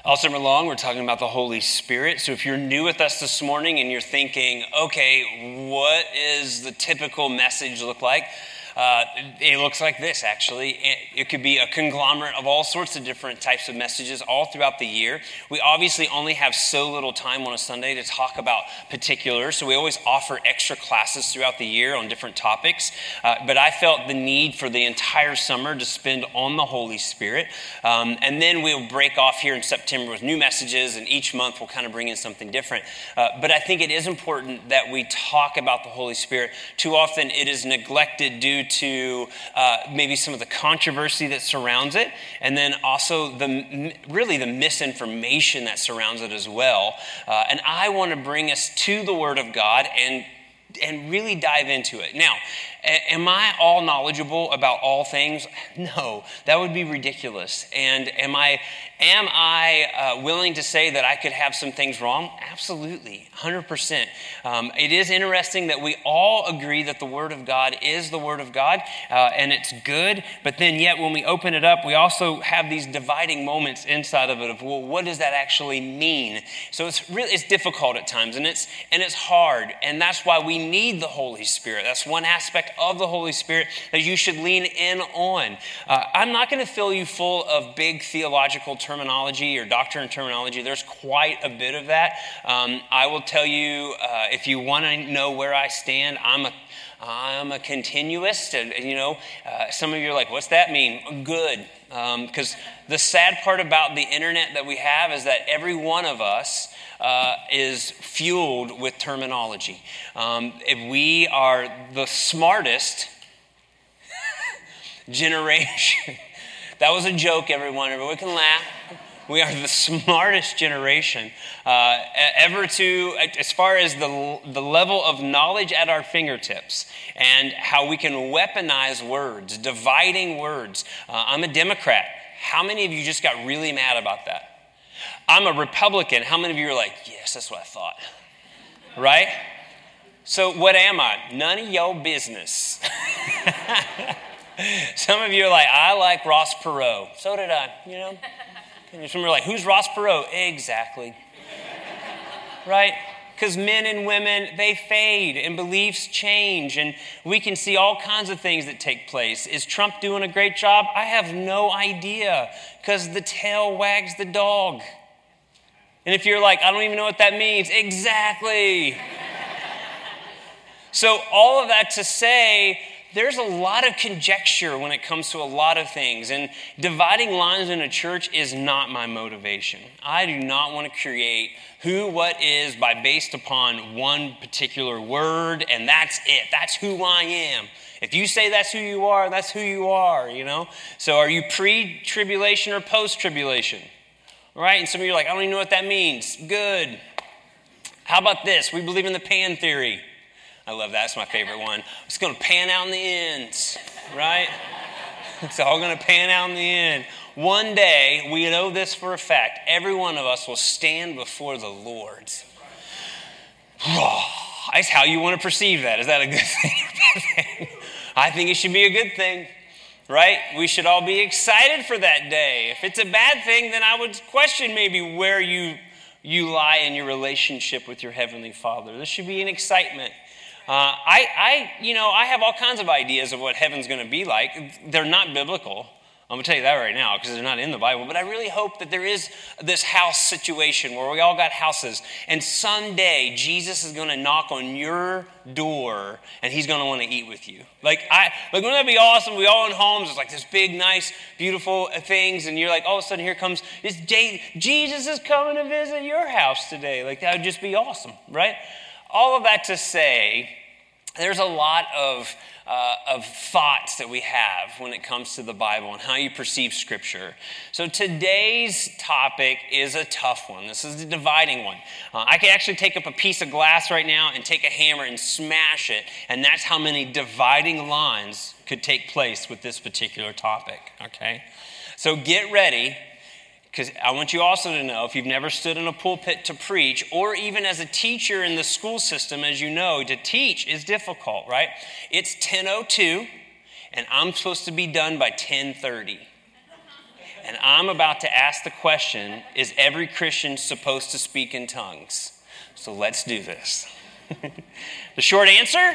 All summer long, we're talking about the Holy Spirit. So if you're new with us this morning and you're thinking, okay, what is the typical message look like? It looks like this, actually. It could be a conglomerate of all sorts of different types of messages all throughout the year. We obviously only have so little time on a Sunday to talk about particulars, so we always offer extra classes throughout the year on different topics. But I felt the need for the entire summer to spend on the Holy Spirit. And then we'll break off here in September with new messages, and each month we'll kind of bring in something different. But I think it is important that we talk about the Holy Spirit. Too often it is neglected due to maybe some of the controversy that surrounds it, and then also the misinformation that surrounds it as well. And I want to bring us to the Word of God and really dive into it. Now, am I all knowledgeable about all things? No, that would be ridiculous. And am I willing to say that I could have some things wrong? Absolutely, 100%. It is interesting that we all agree that the Word of God is the Word of God, and it's good, but then yet when we open it up, we also have these dividing moments inside of it of, well, what does that actually mean? So it's difficult at times, and it's hard, and that's why we need the Holy Spirit. That's one aspect of the Holy Spirit that you should lean in on. I'm not going to fill you full of big theological terminology or doctrine terminology. There's quite a bit of that. I will tell you, if you want to know where I stand, I'm a continuist, and some of you are like, what's that mean? Good. Because the sad part about the internet that we have is that every one of us is fueled with terminology. If we are the smartest generation, that was a joke, everyone can laugh. We are the smartest generation ever as far as the level of knowledge at our fingertips and how we can weaponize words, dividing words. I'm a Democrat. How many of you just got really mad about that? I'm a Republican. How many of you are like, yes, that's what I thought? Right? So what am I? None of your business. Some of you are like, I like Ross Perot. So did I, And some are like, who's Ross Perot? Exactly. Right? Because men and women, they fade and beliefs change, and we can see all kinds of things that take place. Is Trump doing a great job? I have no idea, because the tail wags the dog. And if you're like, I don't even know what that means, exactly. So all of that to say, there's a lot of conjecture when it comes to a lot of things, and dividing lines in a church is not my motivation. I do not want to create who, what is based upon one particular word, and that's it. That's who I am. If you say that's who you are, that's who you are, So are you pre-tribulation or post-tribulation? Right? And some of you are like, I don't even know what that means. Good. How about this? We believe in the pan theory. I love that. That's my favorite one. It's going to pan out in the ends, right? It's all going to pan out in the end. One day, we know this for a fact, every one of us will stand before the Lord. That's how you want to perceive that. Is that a good thing? I think it should be a good thing, right? We should all be excited for that day. If it's a bad thing, then I would question maybe where you lie in your relationship with your Heavenly Father. This should be an excitement. I have all kinds of ideas of what heaven's going to be like. They're not biblical. I'm going to tell you that right now because they're not in the Bible. But I really hope that there is this house situation where we all got houses. And someday Jesus is going to knock on your door and he's going to want to eat with you. Wouldn't that be awesome? We all in homes. It's like this big, nice, beautiful things. And you're like, all of a sudden here comes Jesus is coming to visit your house today. That would just be awesome, right? All of that to say, there's a lot of thoughts that we have when it comes to the Bible and how you perceive Scripture. So today's topic is a tough one. This is the dividing one. I can actually take up a piece of glass right now and take a hammer and smash it, and that's how many dividing lines could take place with this particular topic, okay? So get ready. Because I want you also to know, if you've never stood in a pulpit to preach, or even as a teacher in the school system, as you know, to teach is difficult, right? It's 10:02, and I'm supposed to be done by 10:30. And I'm about to ask the question, is every Christian supposed to speak in tongues? So let's do this. The short answer,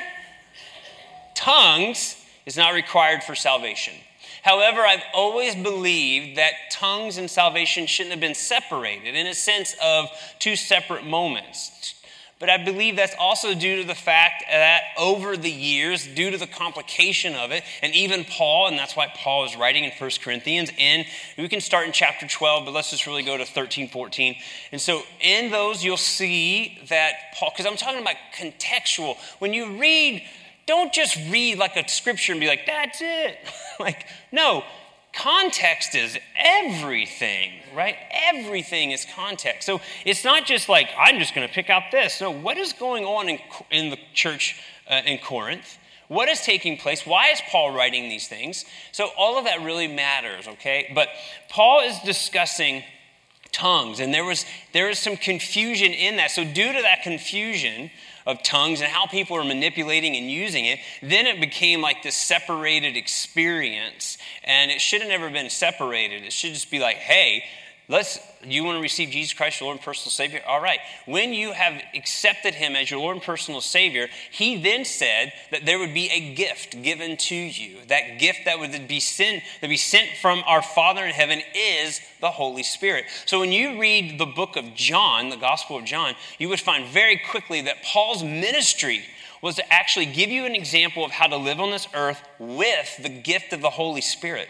tongues is not required for salvation. However, I've always believed that tongues and salvation shouldn't have been separated in a sense of two separate moments. But I believe that's also due to the fact that over the years, due to the complication of it, and even Paul, and that's why Paul is writing in 1 Corinthians, and we can start in chapter 12, but let's just really go to 13, 14. And so in those, you'll see that Paul, because I'm talking about contextual. When you read, don't just read like a scripture and be like, that's it. Like, no. Context is everything, right? Everything is context. So it's not just like, I'm just going to pick out this. No, what is going on in the church in Corinth? What is taking place? Why is Paul writing these things? So all of that really matters, okay? But Paul is discussing tongues, and there is some confusion in that. So due to that confusion of tongues and how people are manipulating and using it, then it became like this separated experience, and it should have never been separated. It should just be like, hey, you want to receive Jesus Christ, your Lord and personal Savior? All right. When you have accepted him as your Lord and personal Savior, he then said that there would be a gift given to you. That gift that would be sent from our Father in heaven is the Holy Spirit. So when you read the book of John, the Gospel of John, you would find very quickly that Paul's ministry was to actually give you an example of how to live on this earth with the gift of the Holy Spirit.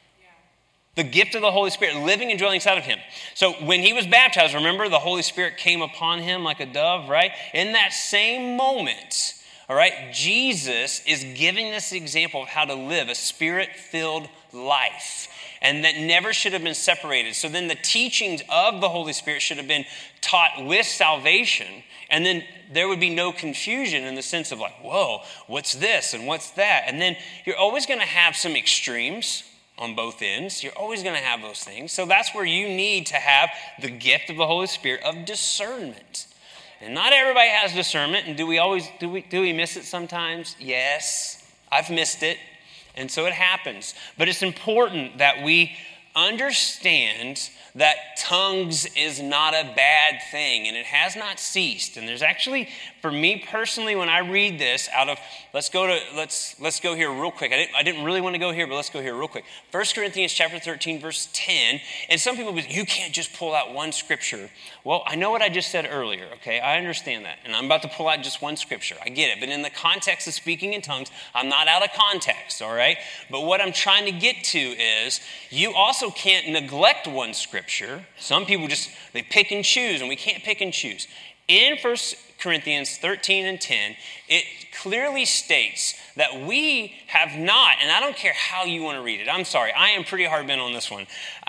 The gift of the Holy Spirit living and dwelling inside of him. So when he was baptized, remember, the Holy Spirit came upon him like a dove, right? In that same moment, all right, Jesus is giving this example of how to live a Spirit-filled life. And that never should have been separated. So then the teachings of the Holy Spirit should have been taught with salvation. And then there would be no confusion in the sense of like, whoa, what's this and what's that? And then you're always going to have some extremes on both ends. You're always going to have those things. So that's where you need to have the gift of the Holy Spirit of discernment. And not everybody has discernment. And do we miss it sometimes? Yes, I've missed it. And so it happens. But it's important that we understand that tongues is not a bad thing, and it has not ceased. And there's actually, for me personally, when I read this let's go here real quick. I didn't really want to go here, but let's go here real quick. 1 Corinthians chapter 13, verse 10. And some people will be, you can't just pull out one scripture. Well, I know what I just said earlier, okay? I understand that. And I'm about to pull out just one scripture. I get it. But in the context of speaking in tongues, I'm not out of context, all right? But what I'm trying to get to is you also can't neglect one scripture. Some people they pick and choose, and we can't pick and choose. In 1 Corinthians 13 and 10, it clearly states that we have not, and I don't care how you want to read it. I'm sorry, I am pretty hard bent on this one.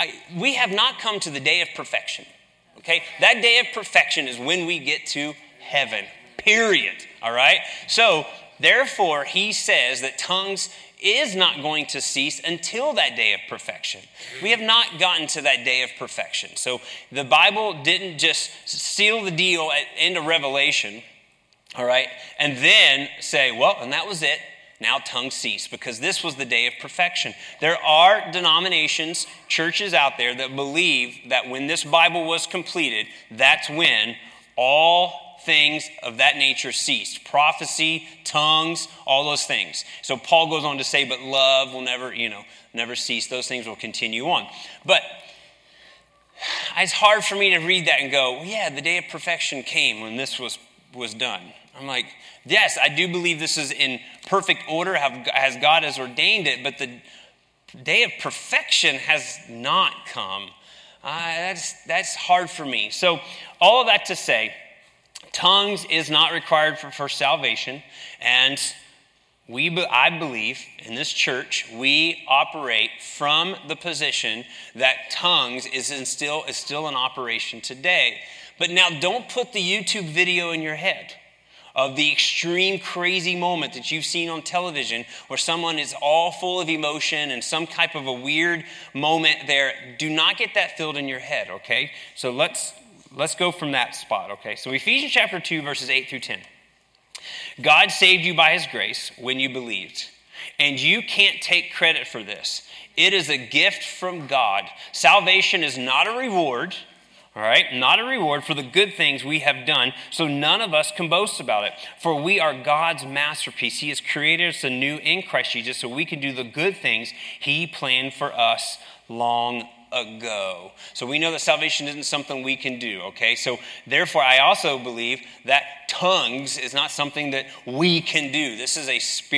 We have not come to the day of perfection, okay? That day of perfection is when we get to heaven, period, all right? So, therefore, he says that tongues is not going to cease until that day of perfection. We have not gotten to that day of perfection. So the Bible didn't just seal the deal at end of Revelation, all right, and then say, well, and that was it. Now tongues cease, because this was the day of perfection. There are denominations, churches out there that believe that when this Bible was completed, that's when all things of that nature ceased. Prophecy, tongues, all those things. So Paul goes on to say, but love will never cease. Those things will continue on. But it's hard for me to read that and go, well, yeah, the day of perfection came when this was done. I'm like, yes, I do believe this is in perfect order as God has ordained it, but the day of perfection has not come. That's hard for me. So all of that to say, tongues is not required for salvation, and I believe in this church we operate from the position that tongues is still in operation today. But now don't put the YouTube video in your head of the extreme crazy moment that you've seen on television where someone is all full of emotion and some type of a weird moment there. Do not get that filled in your head, okay? So let's go from that spot, okay? So Ephesians chapter 2, verses 8 through 10. God saved you by his grace when you believed. And you can't take credit for this. It is a gift from God. Salvation is not a reward, all right? Not a reward for the good things we have done, so none of us can boast about it. For we are God's masterpiece. He has created us anew in Christ Jesus so we can do the good things He planned for us long ago. So we know that salvation isn't something we can do, okay? So therefore, I also believe that tongues is not something that we can do. This is a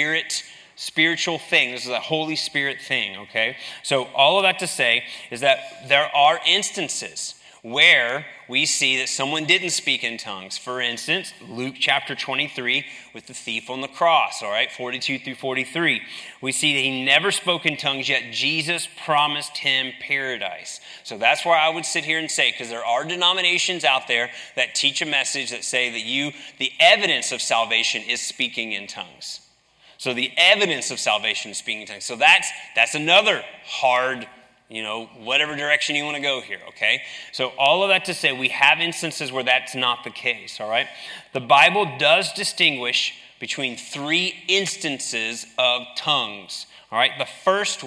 spiritual thing. This is a Holy Spirit thing, okay? So all of that to say is that there are instances where we see that someone didn't speak in tongues. For instance, Luke chapter 23 with the thief on the cross, all right, 42 through 43. We see that he never spoke in tongues, yet Jesus promised him paradise. So that's where I would sit here and say, because there are denominations out there that teach a message that say that the evidence of salvation is speaking in tongues. So the evidence of salvation is speaking in tongues. So that's another hard, whatever direction you want to go here, okay? So all of that to say, we have instances where that's not the case, all right? The Bible does distinguish between 3 instances of tongues, all right? The first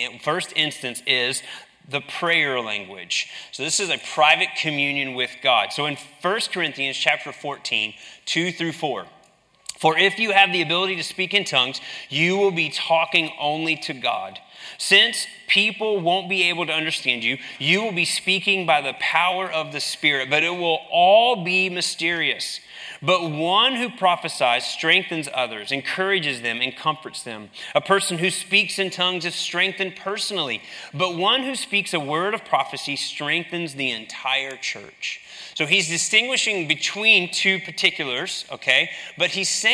instance is the prayer language. So this is a private communion with God. So in 1 Corinthians chapter 14, 2 through 4, for if you have the ability to speak in tongues, you will be talking only to God. Since people won't be able to understand you, you will be speaking by the power of the Spirit, but it will all be mysterious. But one who prophesies strengthens others, encourages them, and comforts them. A person who speaks in tongues is strengthened personally, but one who speaks a word of prophecy strengthens the entire church. So he's distinguishing between 2 particulars, okay? But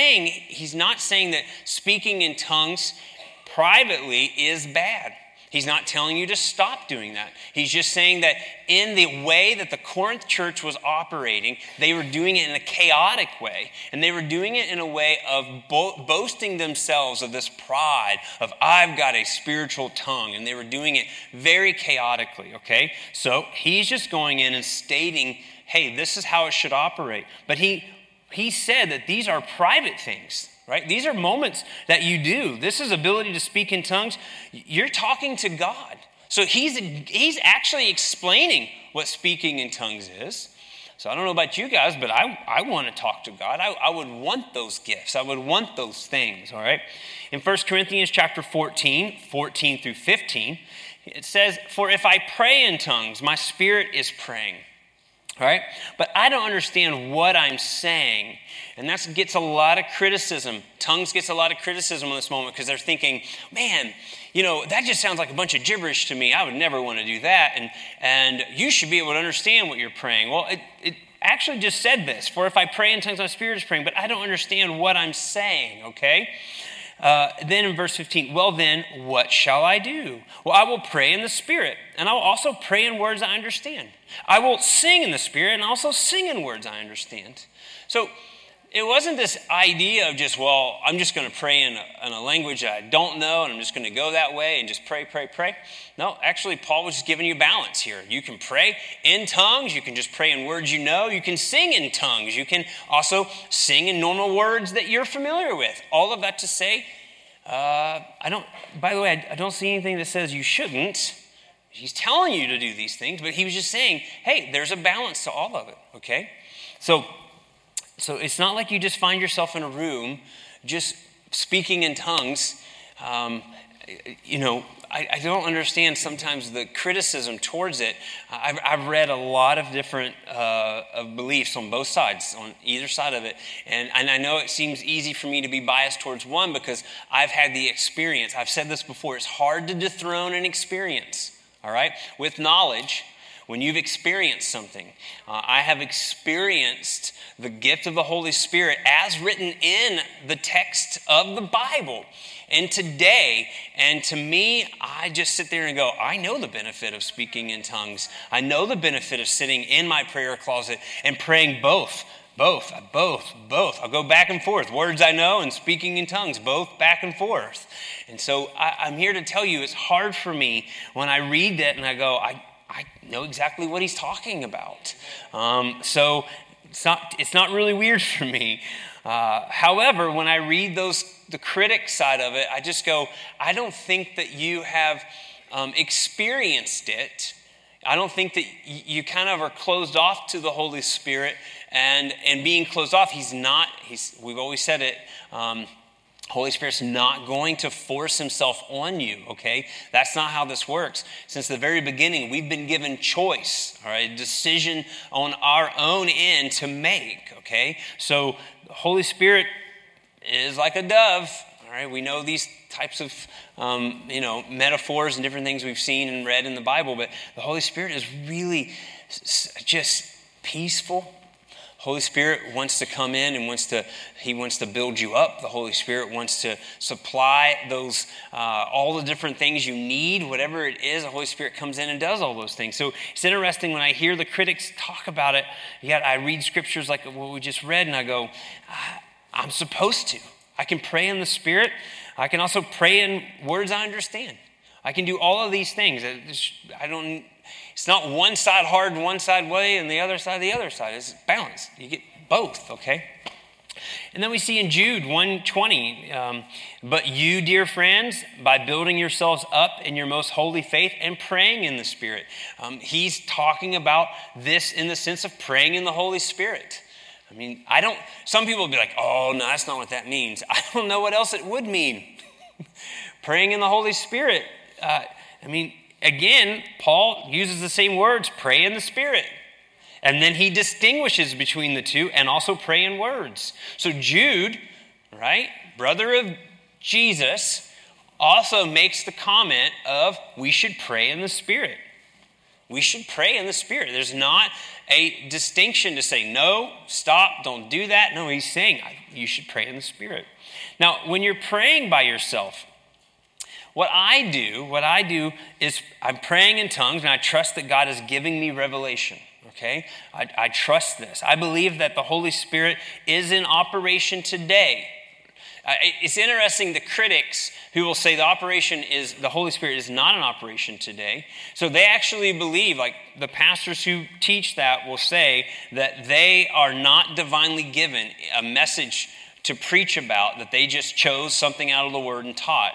he's not saying that speaking in tongues privately is bad. He's not telling you to stop doing that. He's just saying that in the way that the Corinth church was operating, they were doing it in a chaotic way. And they were doing it in a way of boasting themselves of this pride of, I've got a spiritual tongue. And they were doing it very chaotically, okay? So he's just going in and stating, hey, this is how it should operate. But he said that these are private things. Right? These are moments that you do. This is ability to speak in tongues. You're talking to God. So he's actually explaining what speaking in tongues is. So I don't know about you guys, but I want to talk to God. I would want those gifts. I would want those things, all right? In 1 Corinthians chapter 14 through 15, it says, for if I pray in tongues, my spirit is praying. All right? But I don't understand what I'm saying. And that gets a lot of criticism. Tongues gets a lot of criticism in this moment because they're thinking, man, that just sounds like a bunch of gibberish to me. I would never want to do that. And you should be able to understand what you're praying. Well, it actually just said this. For if I pray in tongues, my spirit is praying, but I don't understand what I'm saying, okay? Then in verse 15, well then, what shall I do? Well, I will pray in the Spirit, and I will also pray in words I understand. I will sing in the Spirit, and also sing in words I understand. So it wasn't this idea of just, well, I'm just going to pray in a language I don't know, and I'm just going to go that way and just pray. No, actually, Paul was just giving you balance here. You can pray in tongues. You can just pray in words you know. You can sing in tongues. You can also sing in normal words that you're familiar with. All of that to say, by the way, I don't see anything that says you shouldn't. He's telling you to do these things, but he was just saying, hey, there's a balance to all of it, okay? So it's not like you just find yourself in a room just speaking in tongues. I don't understand sometimes the criticism towards it. I've read a lot of different of beliefs on both sides, on either side of it. And I know it seems easy for me to be biased towards one because I've had the experience. I've said this before. It's hard to dethrone an experience, all right? With knowledge, when you've experienced something. I have experienced the gift of the Holy Spirit as written in the text of the Bible. And today, and to me, I just sit there and go, I know the benefit of speaking in tongues. I know the benefit of sitting in my prayer closet and praying both. I'll go back and forth. Words I know and speaking in tongues, both back and forth. And so I'm here to tell you, it's hard for me when I read that and I go, I know exactly what he's talking about. So it's not really weird for me. However, when I read the critic side of it, I just go, I don't think that you have experienced it. I don't think that you kind of are closed off to the Holy Spirit, and being closed off, we've always said it, Holy Spirit's not going to force himself on you, okay? That's not how this works. Since the very beginning, we've been given choice, all right? Decision on our own end to make, okay? So the Holy Spirit is like a dove, all right? We know these types of, metaphors and different things we've seen and read in the Bible, but the Holy Spirit is really just peaceful. Holy Spirit wants to come in and He wants to build you up. The Holy Spirit wants to supply those, all the different things you need, whatever it is, the Holy Spirit comes in and does all those things. So it's interesting when I hear the critics talk about it, yet I read scriptures like what we just read and I go, I'm supposed to. I can pray in the Spirit. I can also pray in words I understand. I can do all of these things. It's not one side hard, one side way, and the other side. It's balanced. You get both, okay? And then we see in Jude 1:20, but you, dear friends, by building yourselves up in your most holy faith and praying in the Spirit. He's talking about this in the sense of praying in the Holy Spirit. I mean, some people will be like, oh, no, that's not what that means. I don't know what else it would mean. Praying in the Holy Spirit. Again, Paul uses the same words, pray in the Spirit. And then he distinguishes between the two and also pray in words. So Jude, right, brother of Jesus, also makes the comment of we should pray in the Spirit. We should pray in the Spirit. There's not a distinction to say, no, stop, don't do that. No, he's saying you should pray in the Spirit. Now, when you're praying by yourself, what I do is I'm praying in tongues and I trust that God is giving me revelation, okay? I trust this. I believe that the Holy Spirit is in operation today. It's interesting, the critics who will say the Holy Spirit is not in operation today. So they actually believe, like the pastors who teach that will say that they are not divinely given a message to preach about, that they just chose something out of the Word and taught.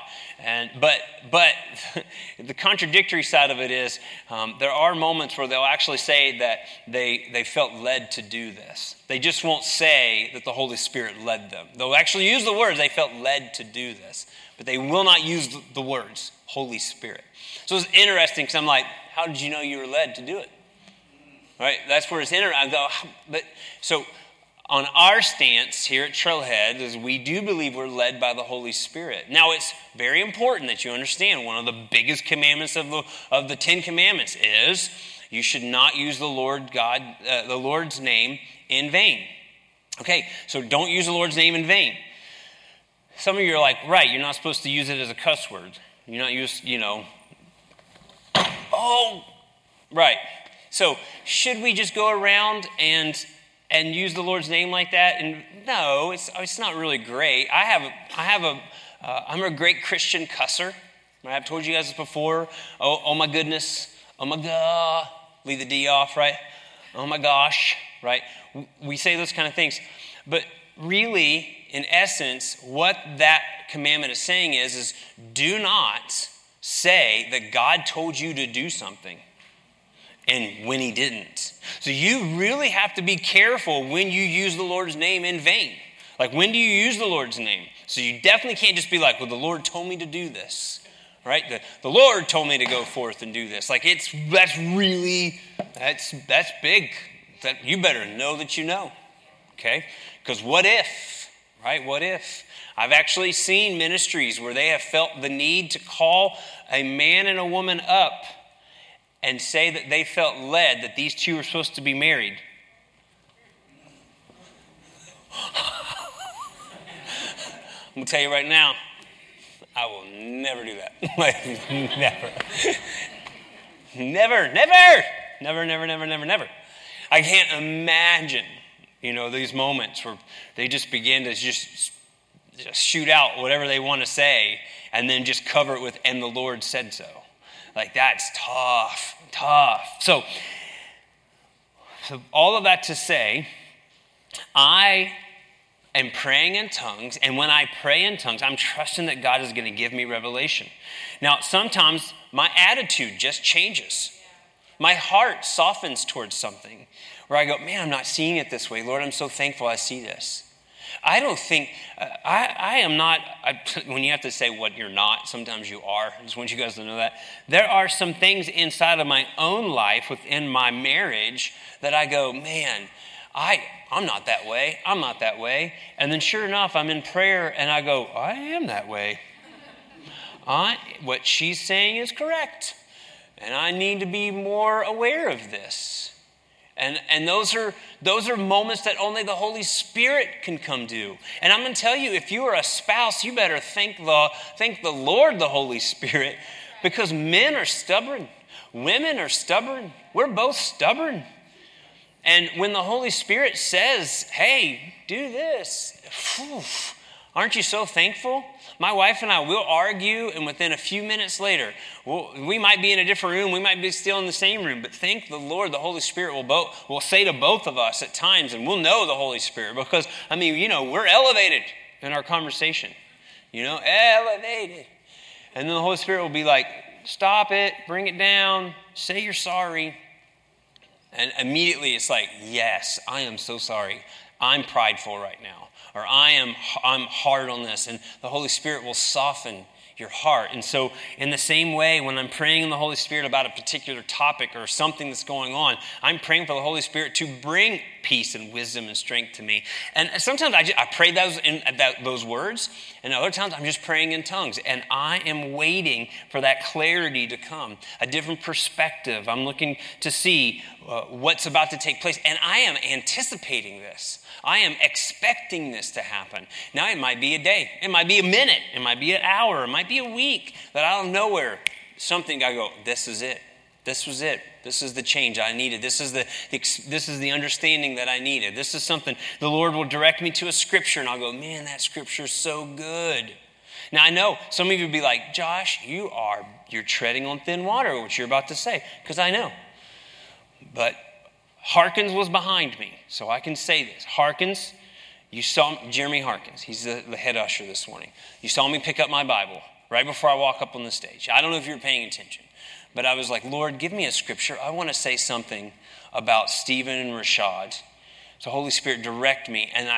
But the contradictory side of it is there are moments where they'll actually say that they felt led to do this. They just won't say that the Holy Spirit led them. They'll actually use the words, they felt led to do this. But they will not use the words, Holy Spirit. So it's interesting because I'm like, how did you know you were led to do it? Right? That's where it's interesting. So on our stance here at Trailhead is we do believe we're led by the Holy Spirit. Now, it's very important that you understand one of the biggest commandments of the 10 Commandments is you should not use the Lord's name in vain. Okay, so don't use the Lord's name in vain. Some of you are like, right, you're not supposed to use it as a cuss word. You're not used, oh, right. So should we just go around and use the Lord's name like that? And no, it's not really great. I'm a great Christian cusser. I've told you guys this before. Oh my goodness. Oh my God. Leave the D off, right? Oh my gosh, right? We say those kind of things. But really, in essence, what that commandment is saying is do not say that God told you to do something and when he didn't. So you really have to be careful when you use the Lord's name in vain. Like, when do you use the Lord's name? So you definitely can't just be like, well, the Lord told me to do this, right? The Lord told me to go forth and do this. Like, that's big. That you better know that you know, okay? Because what if, right? What if? I've actually seen ministries where they have felt the need to call a man and a woman up and say that they felt led that these two were supposed to be married. I'm going to tell you right now, I will never do that. Never. I can't imagine, these moments where they just begin to just shoot out whatever they want to say and then just cover it with, and the Lord said so. Like, that's tough. So all of that to say, I am praying in tongues, and when I pray in tongues, I'm trusting that God is going to give me revelation. Now, sometimes my attitude just changes. My heart softens towards something where I go, man, I'm not seeing it this way. Lord, I'm so thankful I see this. I don't think, I am not, when you have to say what you're not, sometimes you are. I just want you guys to know that. There are some things inside of my own life within my marriage that I go, man, I'm not that way. I'm not that way. And then sure enough, I'm in prayer and I go, I am that way. What she's saying is correct. And I need to be more aware of this. And those are moments that only the Holy Spirit can come do. And I'm going to tell you, if you are a spouse, you better thank the Lord, the Holy Spirit, because men are stubborn. Women are stubborn. We're both stubborn. And when the Holy Spirit says, hey, do this, aren't you so thankful? My wife and I will argue, and within a few minutes later, we might be in a different room, we might be still in the same room, but thank the Lord, the Holy Spirit will say to both of us at times, and we'll know the Holy Spirit, because, we're elevated in our conversation. Elevated. And then the Holy Spirit will be like, stop it, bring it down, say you're sorry. And immediately it's like, yes, I am so sorry. I'm prideful right now. Or I'm hard on this. And the Holy Spirit will soften your heart. And so in the same way, when I'm praying in the Holy Spirit about a particular topic or something that's going on, I'm praying for the Holy Spirit to bring peace and wisdom and strength to me. And sometimes I pray those words, and other times I'm just praying in tongues. And I am waiting for that clarity to come, a different perspective. I'm looking to see what's about to take place. And I am anticipating this. I am expecting this to happen. Now, it might be a day. It might be a minute. It might be an hour. It might be a week that out of nowhere, something I go, this is it. This was it. This is the change I needed. This is the understanding that I needed. This is something the Lord will direct me to a scripture, and I'll go, man, that scripture is so good. Now, I know some of you would be like, Josh, you're treading on thin water, what you're about to say, because I know. But Harkins was behind me, so I can say this. Harkins, you saw Jeremy Harkins. He's the head usher this morning. You saw me pick up my Bible right before I walk up on the stage. I don't know if you were paying attention, but I was like, Lord, give me a scripture. I want to say something about Stephen and Rashad. So Holy Spirit, direct me. And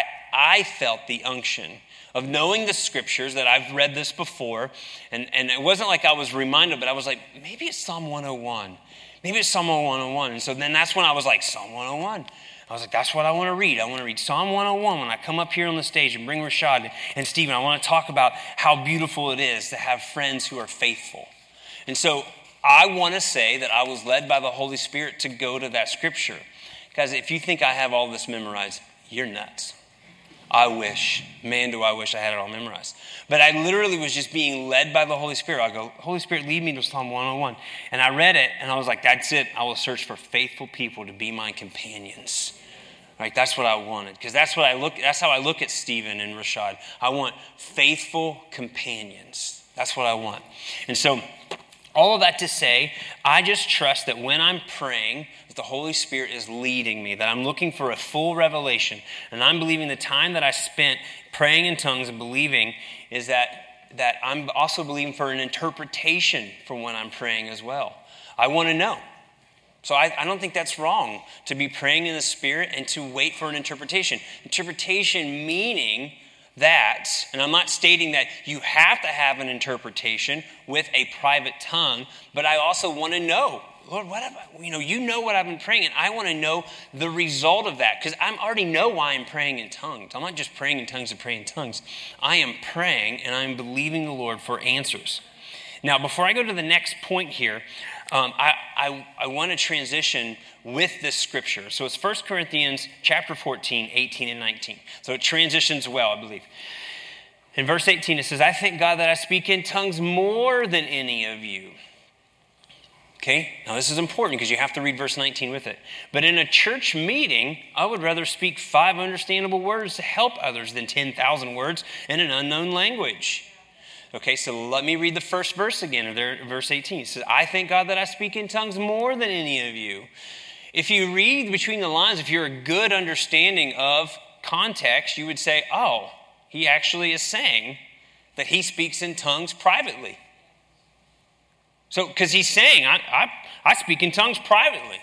I felt the unction of knowing the scriptures that I've read this before. And it wasn't like I was reminded, but I was like, maybe it's Psalm 101. Maybe it's Psalm 101. And so then that's when I was like, Psalm 101. I was like, that's what I want to read. I want to read Psalm 101 when I come up here on the stage and bring Rashad and Stephen. I want to talk about how beautiful it is to have friends who are faithful. And so I want to say that I was led by the Holy Spirit to go to that scripture. Guys, if you think I have all this memorized, you're nuts. I wish I had it all memorized. But I literally was just being led by the Holy Spirit. I go, Holy Spirit, lead me to Psalm 101. And I read it, and I was like, that's it. I will search for faithful people to be my companions. Right? That's what I wanted. Because that's how I look at Stephen and Rashad. I want faithful companions. That's what I want. And so, all of that to say, I just trust that when I'm praying, that the Holy Spirit is leading me, that I'm looking for a full revelation. And I'm believing the time that I spent praying in tongues and believing is that I'm also believing for an interpretation for when I'm praying as well. I want to know. So I don't think that's wrong to be praying in the Spirit and to wait for an interpretation. Interpretation meaning that, and I'm not stating that you have to have an interpretation with a private tongue, but I also want to know, Lord, you know what I've been praying, and I want to know the result of that, because I already know why I'm praying in tongues. I'm not just praying in tongues to pray in tongues. I am praying, and I'm believing the Lord for answers. Now, before I go to the next point here, I want to transition with this scripture. So it's 1 Corinthians chapter 14, 18 and 19. So it transitions well, I believe. In verse 18, it says, I thank God that I speak in tongues more than any of you. Okay, now this is important because you have to read verse 19 with it. But in a church meeting, I would rather speak 5 understandable words to help others than 10,000 words in an unknown language. Okay, so let me read the first verse again, verse 18. It says, I thank God that I speak in tongues more than any of you. If you read between the lines, if you're a good understanding of context, you would say, oh, he actually is saying that he speaks in tongues privately. So, because he's saying, I speak in tongues privately.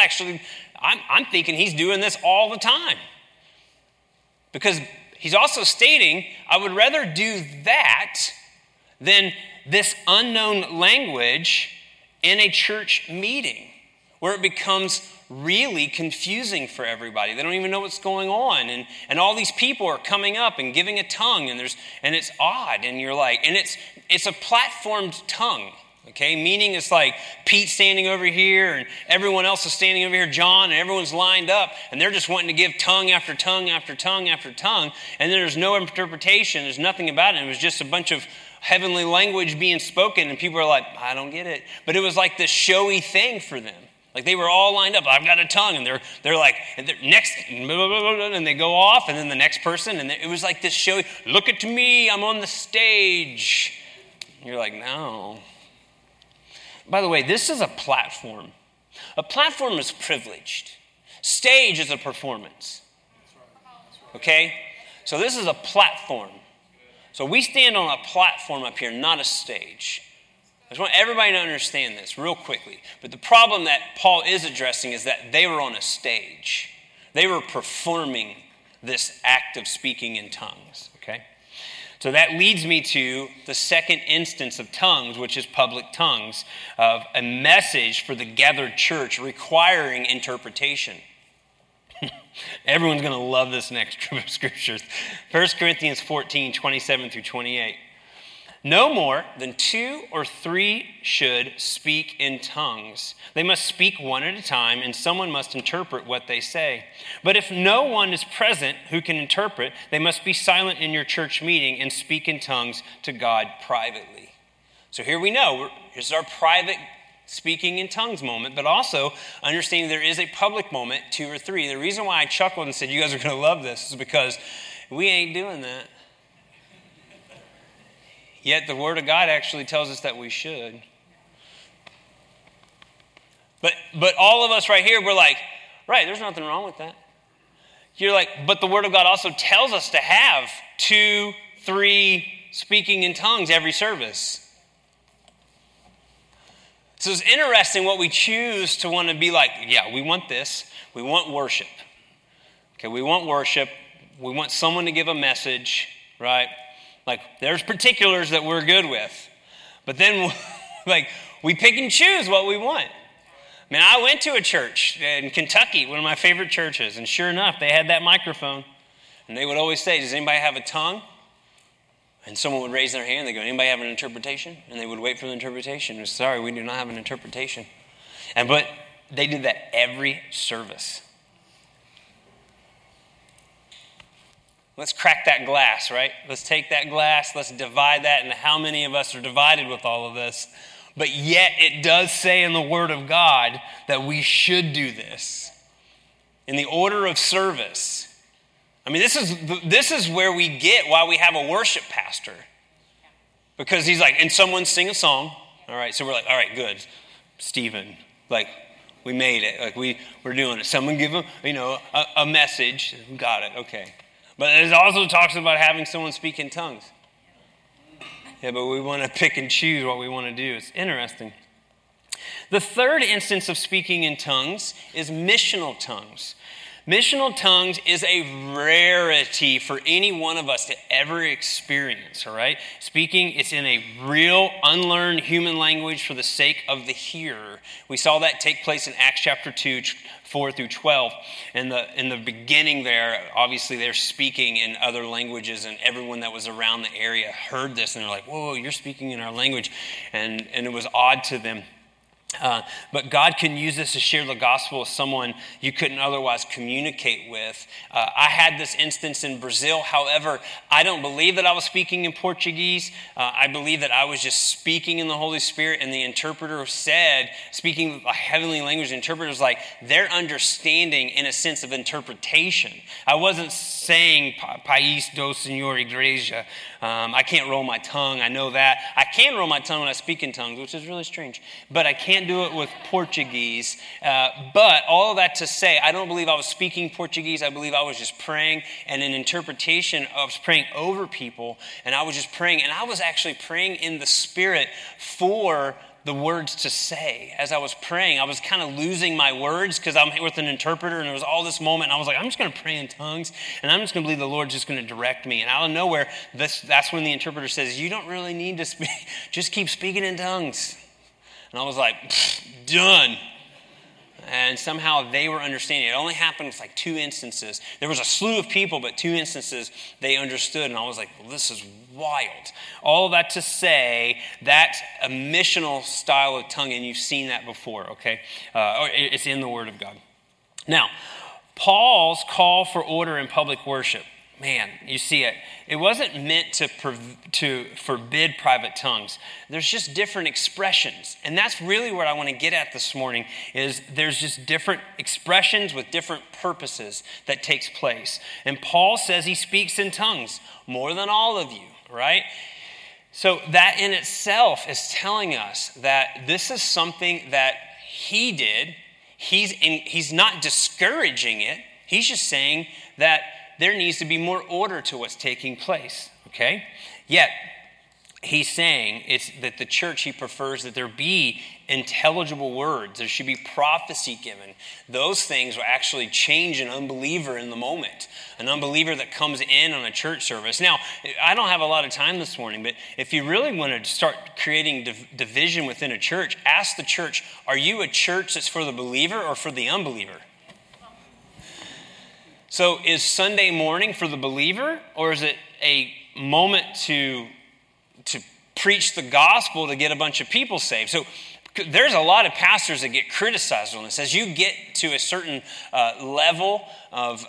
I'm thinking he's doing this all the time. Because he's also stating, I would rather do that than this unknown language in a church meeting where it becomes really confusing for everybody. They don't even know what's going on. And all these people are coming up and giving a tongue, and it's odd. And you're like, and it's a platformed tongue. Okay, meaning it's like Pete standing over here and everyone else is standing over here, John, and everyone's lined up and they're just wanting to give tongue after tongue after tongue after tongue, and then there's no interpretation, there's nothing about it. It was just a bunch of heavenly language being spoken, and people are like, I don't get it. But it was like this showy thing for them. Like they were all lined up. I've got a tongue, and they're like, and they're next, and they go off, and then the next person, and it was like this showy, look at me, I'm on the stage. And you're like, no. By the way, this is a platform. A platform is privileged. Stage is a performance. Okay? So this is a platform. So we stand on a platform up here, not a stage. I just want everybody to understand this real quickly. But the problem that Paul is addressing is that they were on a stage. They were performing this act of speaking in tongues. Okay? So that leads me to the second instance of tongues, which is public tongues, of a message for the gathered church requiring interpretation. Everyone's going to love this next group of scriptures. 1 Corinthians 14, 27 through 28. No more than 2 or 3 should speak in tongues. They must speak one at a time, and someone must interpret what they say. But if no one is present who can interpret, they must be silent in your church meeting and speak in tongues to God privately. So here we know, here's our private speaking in tongues moment, but also understanding there is a public moment, 2 or 3. The reason why I chuckled and said you guys are going to love this is because we ain't doing that. Yet the Word of God actually tells us that we should. But all of us right here, we're like, right, there's nothing wrong with that. You're like, but the Word of God also tells us to have 2, 3 speaking in tongues every service. So it's interesting what we choose to want to be like, yeah, we want this. We want worship. Okay, we want worship. We want someone to give a message, right? Like, there's particulars that we're good with. But then, like, we pick and choose what we want. Man, I went to a church in Kentucky, one of my favorite churches, and sure enough, they had that microphone. And they would always say, does anybody have a tongue? And someone would raise their hand. They go, anybody have an interpretation? And they would wait for the interpretation. Sorry, we do not have an interpretation. But they did that every service. Let's crack that glass, right? Let's take that glass, let's divide that, and how many of us are divided with all of this? But yet it does say in the Word of God that we should do this. In the order of service. I mean, this is where we get why we have a worship pastor. Because he's like, and someone sing a song. All right, so we're like, all right, good. Stephen, like, we made it. Like, we're doing it. Someone give him, a message. Got it, okay. But it also talks about having someone speak in tongues. Yeah, but we want to pick and choose what we want to do. It's interesting. The third instance of speaking in tongues is missional tongues. Missional tongues is a rarity for any one of us to ever experience, all right? Speaking, it's in a real, unlearned human language for the sake of the hearer. We saw that take place in Acts chapter 2, 4 through 12. In the beginning there, obviously they're speaking in other languages, and everyone that was around the area heard this, and they're like, whoa, you're speaking in our language. And it was odd to them. But God can use this to share the gospel with someone you couldn't otherwise communicate with. I had this instance in Brazil. However, I don't believe that I was speaking in Portuguese. I believe that I was just speaking in the Holy Spirit, and the interpreter said, speaking a heavenly language, the interpreter was like, their understanding in a sense of interpretation. I wasn't saying, País do Senhor Igreja. I can't roll my tongue. I know that. I can roll my tongue when I speak in tongues, which is really strange. But I can't can't do it with Portuguese. But all of that to say, I don't believe I was speaking Portuguese. I believe I was just praying. And in interpretation, I was praying over people. And I was just praying. And I was actually praying in the Spirit for the words to say. As I was praying, I was kind of losing my words because I'm with an interpreter, and there was all this moment, and I was like, I'm just going to pray in tongues, and I'm just going to believe the Lord's just going to direct me. And out of nowhere, that's when the interpreter says, you don't really need to speak, just keep speaking in tongues. And I was like, done. And somehow they were understanding. It only happened with like 2 instances. There was a slew of people, but 2 instances they understood. And I was like, well, this is wild. All of that to say, that's a missional style of tongue, and you've seen that before, okay? It's in the Word of God. Now, Paul's call for order in public worship. Man, you see it. It wasn't meant to forbid private tongues. There's just different expressions. And that's really what I want to get at this morning is there's just different expressions with different purposes that takes place. And Paul says he speaks in tongues more than all of you, right? So that in itself is telling us that this is something that he did. He's not discouraging it. He's just saying that there needs to be more order to what's taking place, okay? Yet, he's saying it's that the church, he prefers that there be intelligible words. There should be prophecy given. Those things will actually change an unbeliever in the moment. An unbeliever that comes in on a church service. Now, I don't have a lot of time this morning, but if you really want to start creating division within a church, ask the church, are you a church that's for the believer or for the unbeliever? So is Sunday morning for the believer, or is it a moment to preach the gospel to get a bunch of people saved? So there's a lot of pastors that get criticized on this. As you get to a certain level of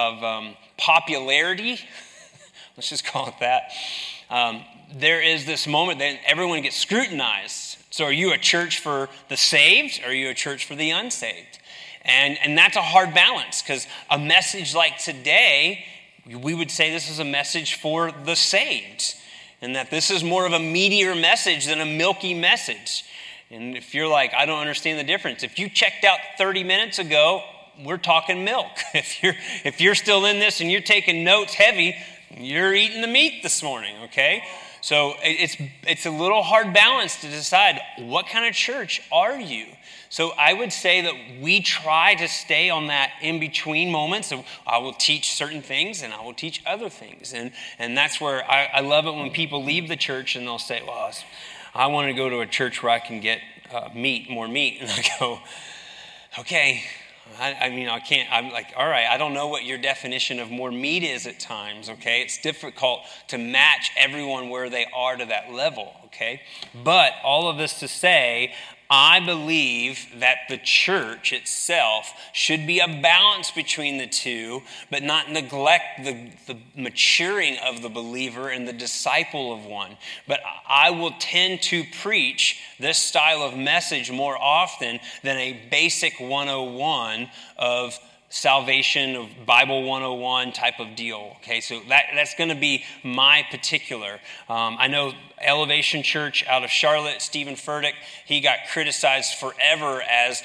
popularity, let's just call it that, there is this moment that everyone gets scrutinized. So are you a church for the saved, or are you a church for the unsaved? And that's a hard balance, because a message like today, we would say this is a message for the saved, and that this is more of a meatier message than a milky message. And if you're like, I don't understand the difference. If you checked out 30 minutes ago, we're talking milk. If you're still in this and you're taking notes heavy, you're eating the meat this morning, okay? So it's a little hard balance to decide what kind of church are you? So I would say that we try to stay on that in-between moment. So I will teach certain things and I will teach other things. And that's where I love it when people leave the church and they'll say, well, I want to go to a church where I can get more meat. And I go, okay. I can't, I'm like, all right, I don't know what your definition of more meat is at times, okay? It's difficult to match everyone where they are to that level, okay? But all of this to say, I believe that the church itself should be a balance between the two, but not neglect the maturing of the believer and the disciple of one. But I will tend to preach this style of message more often than a basic 101 of salvation, of Bible 101 type of deal. Okay, so that's going to be my particular. I know Elevation Church out of Charlotte, Stephen Furtick, he got criticized forever as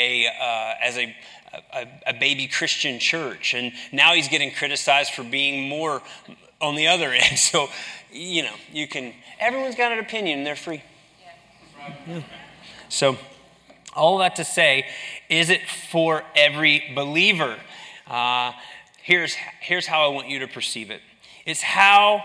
a baby Christian church, and now he's getting criticized for being more on the other end. So, you can. Everyone's got an opinion; they're free. Yeah. So, all that to say, is it for every believer? Here's how I want you to perceive it. It's how.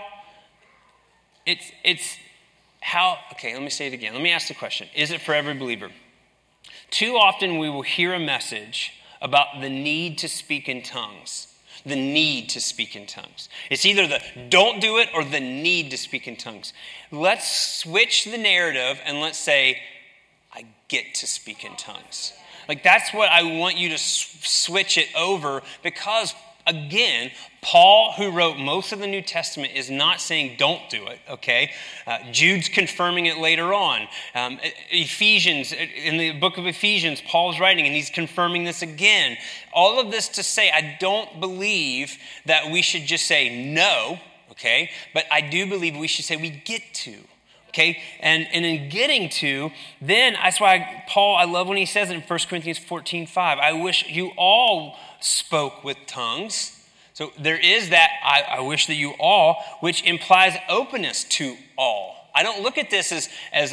Okay, let me say it again. Let me ask the question. Is it for every believer? Too often we will hear a message about the need to speak in tongues. The need to speak in tongues. It's either the don't do it or the need to speak in tongues. Let's switch the narrative and let's say, I get to speak in tongues. Like that's what I want you to switch it over, because again, Paul, who wrote most of the New Testament, is not saying don't do it, okay? Jude's confirming it later on. Ephesians, in the book of Ephesians, Paul's writing and he's confirming this again. All of this to say, I don't believe that we should just say no, okay? But I do believe we should say we get to. Okay, and in getting to, then that's why Paul, I love when he says it in 1 Corinthians 14:5, I wish you all spoke with tongues. So there is that, I wish that you all, which implies openness to all. I don't look at this as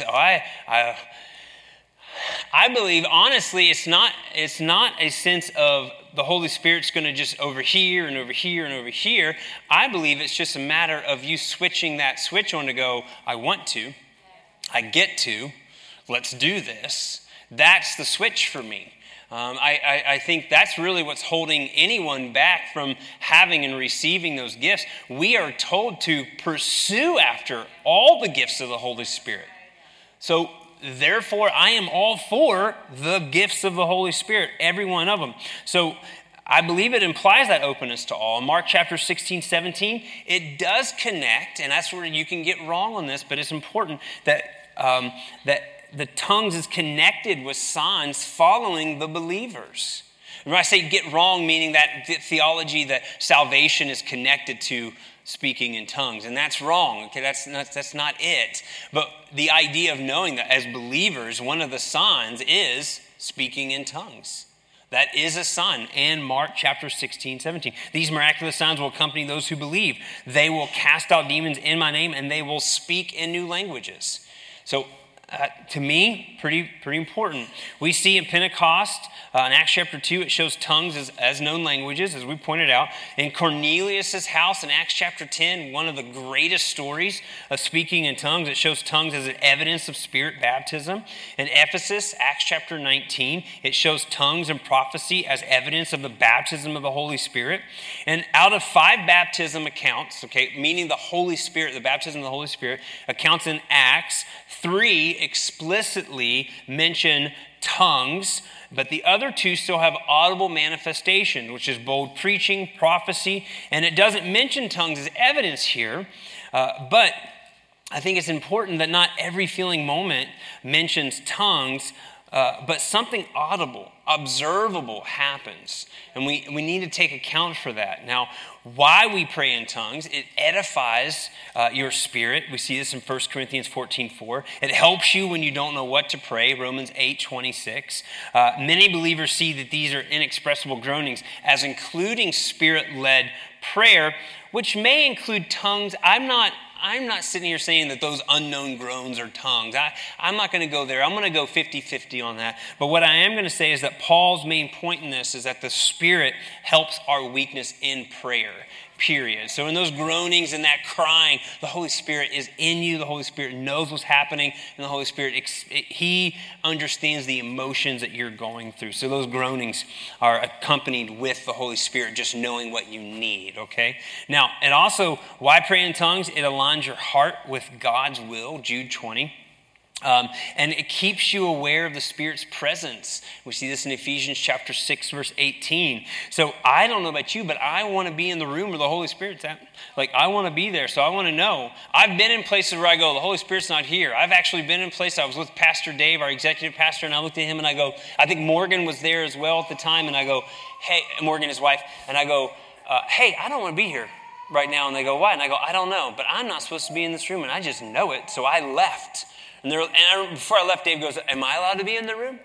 I believe, honestly, it's not a sense of the Holy Spirit's going to just over here and over here and over here. I believe it's just a matter of you switching that switch on to go, I want to, I get to, let's do this. That's the switch for me. I think that's really what's holding anyone back from having and receiving those gifts. We are told to pursue after all the gifts of the Holy Spirit. So therefore, I am all for the gifts of the Holy Spirit, every one of them. So I believe it implies that openness to all. In Mark chapter 16, 17, it does connect, and that's where you can get wrong on this, but it's important that the tongues is connected with signs following the believers. When I say get wrong, meaning that the theology that salvation is connected to speaking in tongues, and that's wrong. Okay, that's not it. But the idea of knowing that as believers, one of the signs is speaking in tongues. That is a sign in Mark chapter 16, 17. These miraculous signs will accompany those who believe. They will cast out demons in my name, and they will speak in new languages. So to me, pretty important. We see in Pentecost, in Acts chapter 2, it shows tongues as known languages, as we pointed out. In Cornelius' house in Acts chapter 10, one of the greatest stories of speaking in tongues, it shows tongues as an evidence of spirit baptism. In Ephesus, Acts chapter 19, it shows tongues and prophecy as evidence of the baptism of the Holy Spirit. And out of 5 baptism accounts, okay, meaning the Holy Spirit, the baptism of the Holy Spirit, accounts in Acts, 3 explicitly mention tongues, but the other 2 still have audible manifestation, which is bold preaching, prophecy, and it doesn't mention tongues as evidence here, but I think it's important that not every feeling moment mentions tongues, but something audible, observable happens. And we need to take account for that. Now, why we pray in tongues, it edifies your spirit. We see this in 1 Corinthians 14:4. It helps you when you don't know what to pray, Romans 8:26. Many believers see that these are inexpressible groanings as including spirit-led prayer, which may include tongues. I'm not sitting here saying that those unknown groans are tongues. I'm not going to go there. I'm going to go 50-50 on that. But what I am going to say is that Paul's main point in this is that the Spirit helps our weakness in prayer, period. So in those groanings and that crying, the Holy Spirit is in you. The Holy Spirit knows what's happening. And the Holy Spirit, He understands the emotions that you're going through. So those groanings are accompanied with the Holy Spirit just knowing what you need, okay? Now, and also, why pray in tongues? It aligns your heart with God's will, Jude 20. And it keeps you aware of the Spirit's presence. We see this in Ephesians chapter 6, verse 18. So I don't know about you, but I want to be in the room where the Holy Spirit's at. Like, I want to be there, so I want to know. I've been in places where I go, the Holy Spirit's not here. I've actually been in places, I was with Pastor Dave, our executive pastor, and I looked at him and I go, I think Morgan was there as well at the time, and I go, hey, Morgan, his wife, and I go, hey, I don't want to be here right now. And they go, why? And I go, I don't know, but I'm not supposed to be in this room, and I just know it, so I left. Before I left, Dave goes, am I allowed to be in the room?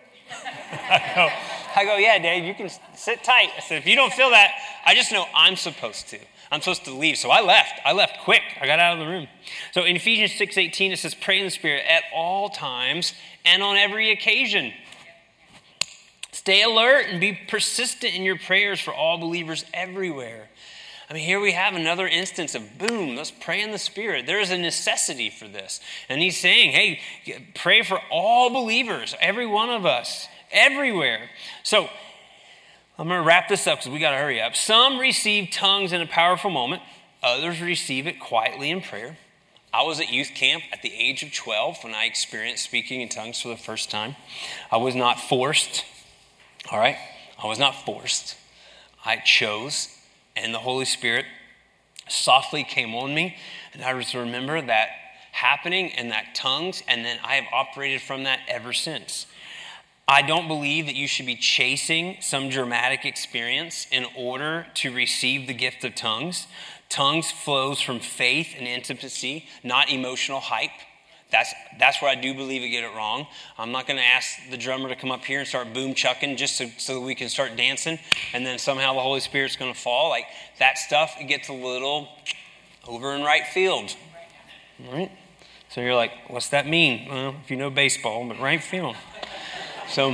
I go, yeah, Dave, you can sit tight. I said, if you don't feel that, I just know I'm supposed to. I'm supposed to leave. So I left. I left quick. I got out of the room. So in Ephesians 6:18, it says, pray in the Spirit at all times and on every occasion. Stay alert and be persistent in your prayers for all believers everywhere. I mean, here we have another instance of boom, let's pray in the Spirit. There is a necessity for this. And he's saying, hey, pray for all believers, every one of us, everywhere. So I'm going to wrap this up because we got to hurry up. Some receive tongues in a powerful moment. Others receive it quietly in prayer. I was at youth camp at the age of 12 when I experienced speaking in tongues for the first time. I was not forced. All right? I was not forced. I chose. And the Holy Spirit softly came on me. And I just remember that happening and that tongues. And then I have operated from that ever since. I don't believe that you should be chasing some dramatic experience in order to receive the gift of tongues. Tongues flows from faith and intimacy, not emotional hype. That's where I do believe it get it wrong. I'm not going to ask the drummer to come up here and start boom chucking just so that we can start dancing, and then somehow the Holy Spirit's going to fall. Like that stuff, it gets a little over in right field. All right? So you're like, what's that mean? Well, if you know baseball, but right field. So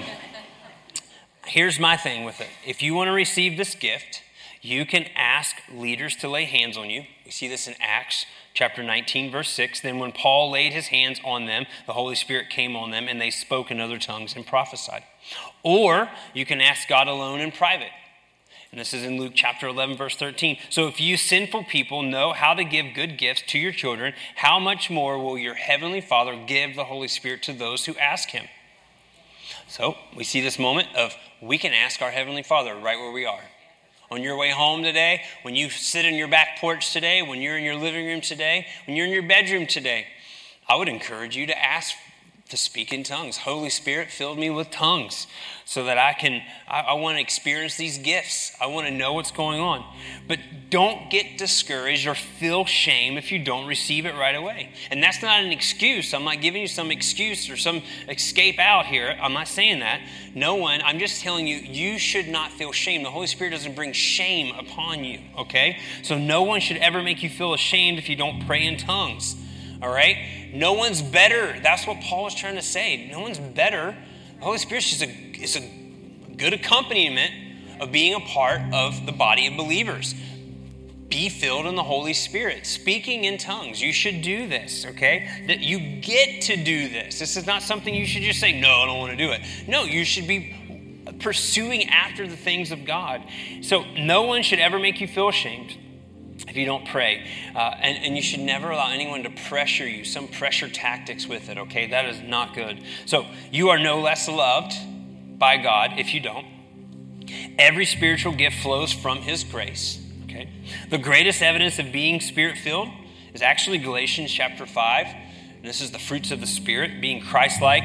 here's my thing with it. If you want to receive this gift, you can ask leaders to lay hands on you. We see this in Acts chapter 19, verse 6. Then when Paul laid his hands on them, the Holy Spirit came on them, and they spoke in other tongues and prophesied. Or you can ask God alone in private. And this is in Luke chapter 11, verse 13. So if you sinful people know how to give good gifts to your children, how much more will your heavenly Father give the Holy Spirit to those who ask him? So we see this moment of we can ask our heavenly Father right where we are. On your way home today, when you sit in your back porch today, when you're in your living room today, when you're in your bedroom today, I would encourage you to ask to speak in tongues. Holy Spirit, filled me with tongues so that I want to experience these gifts. I want to know what's going on. But don't get discouraged or feel shame if you don't receive it right away. And that's not an excuse. I'm not giving you some excuse or some escape out here. I'm not saying that. I'm just telling you, you should not feel shame. The Holy Spirit doesn't bring shame upon you, okay? So no one should ever make you feel ashamed if you don't pray in tongues. All right? No one's better. That's what Paul was trying to say. No one's better. The Holy Spirit is a good accompaniment of being a part of the body of believers. Be filled in the Holy Spirit. Speaking in tongues. You should do this, okay? That you get to do this. This is not something you should just say, no, I don't want to do it. No, you should be pursuing after the things of God. So no one should ever make you feel ashamed if you don't pray. And you should never allow anyone to pressure you, some pressure tactics with it, okay? That is not good. So you are no less loved by God if you don't. Every spiritual gift flows from his grace, okay? The greatest evidence of being spirit-filled is actually Galatians chapter 5. And this is the fruits of the Spirit, being Christ-like,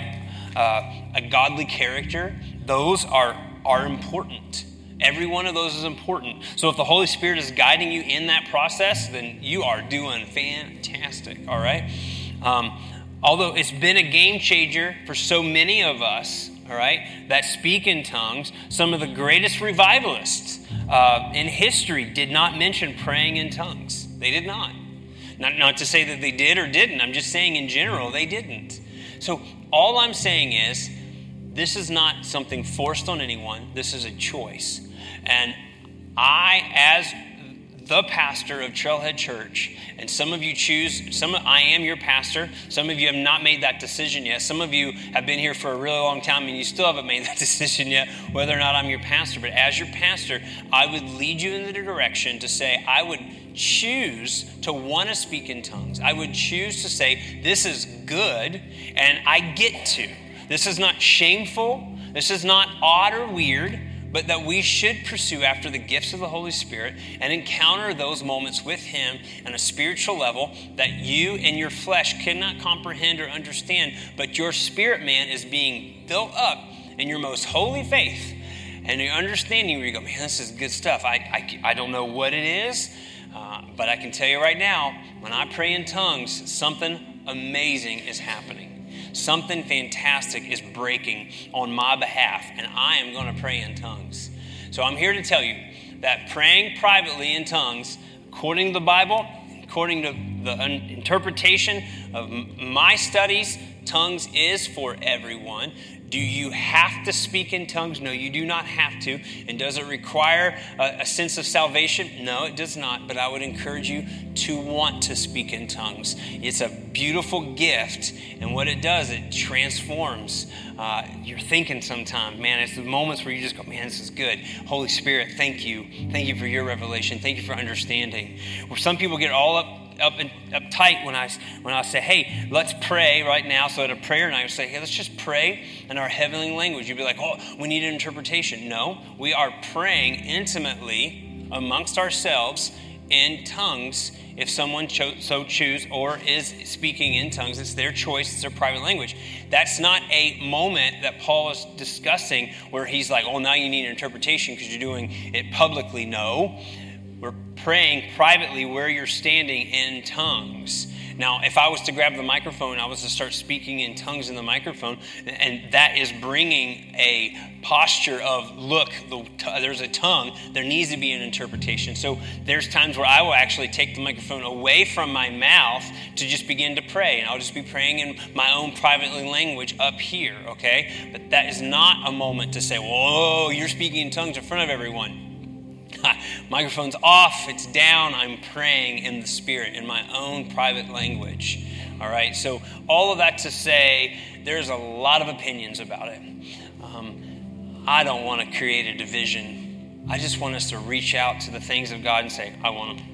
a godly character. Those are important. Every one of those is important. So if the Holy Spirit is guiding you in that process, then you are doing fantastic, all right? Although it's been a game changer for so many of us, all right, that speak in tongues, some of the greatest revivalists in history did not mention praying in tongues. They did not. Not to say that they did or didn't. I'm just saying in general, they didn't. So all I'm saying is, this is not something forced on anyone. This is a choice. And I, as the pastor of Trailhead Church, and some of you I am your pastor. Some of you have not made that decision yet. Some of you have been here for a really long time and you still haven't made that decision yet, whether or not I'm your pastor. But as your pastor, I would lead you in the direction to say, I would choose to want to speak in tongues. I would choose to say, this is good, and I get to. This is not shameful. This is not odd or weird, but that we should pursue after the gifts of the Holy Spirit and encounter those moments with him on a spiritual level that you and your flesh cannot comprehend or understand, but your spirit man is being built up in your most holy faith and your understanding where you go, man, this is good stuff. I don't know what it is, but I can tell you right now, when I pray in tongues, something amazing is happening. Something fantastic is breaking on my behalf, and I am going to pray in tongues. So I'm here to tell you that praying privately in tongues, according to the Bible, according to the interpretation of my studies, tongues is for everyone. Do you have to speak in tongues? No, you do not have to. And does it require a sense of salvation? No, it does not. But I would encourage you to want to speak in tongues. It's a beautiful gift. And what it does, it transforms your thinking sometimes. Man, it's the moments where you just go, man, this is good. Holy Spirit, thank you. Thank you for your revelation. Thank you for understanding. Where some people get all uptight when I say, hey, let's pray right now. So at a prayer night, I would say, hey, let's just pray in our heavenly language. You'd be like, oh, we need an interpretation. No, we are praying intimately amongst ourselves in tongues. If someone so choose or is speaking in tongues, it's their choice, it's their private language. That's not a moment that Paul is discussing where he's like, oh, now you need an interpretation because you're doing it publicly. No. We're praying privately where you're standing in tongues. Now, if I was to grab the microphone, I was to start speaking in tongues in the microphone, and that is bringing a posture of, look, there's a tongue, there needs to be an interpretation. So there's times where I will actually take the microphone away from my mouth to just begin to pray, and I'll just be praying in my own private language up here, okay? But that is not a moment to say, whoa, you're speaking in tongues in front of everyone. Microphone's off, it's down, I'm praying in the Spirit in my own private language. All right, so all of that to say, there's a lot of opinions about it. I don't want to create a division. I just want us to reach out to the things of God and say, I want them.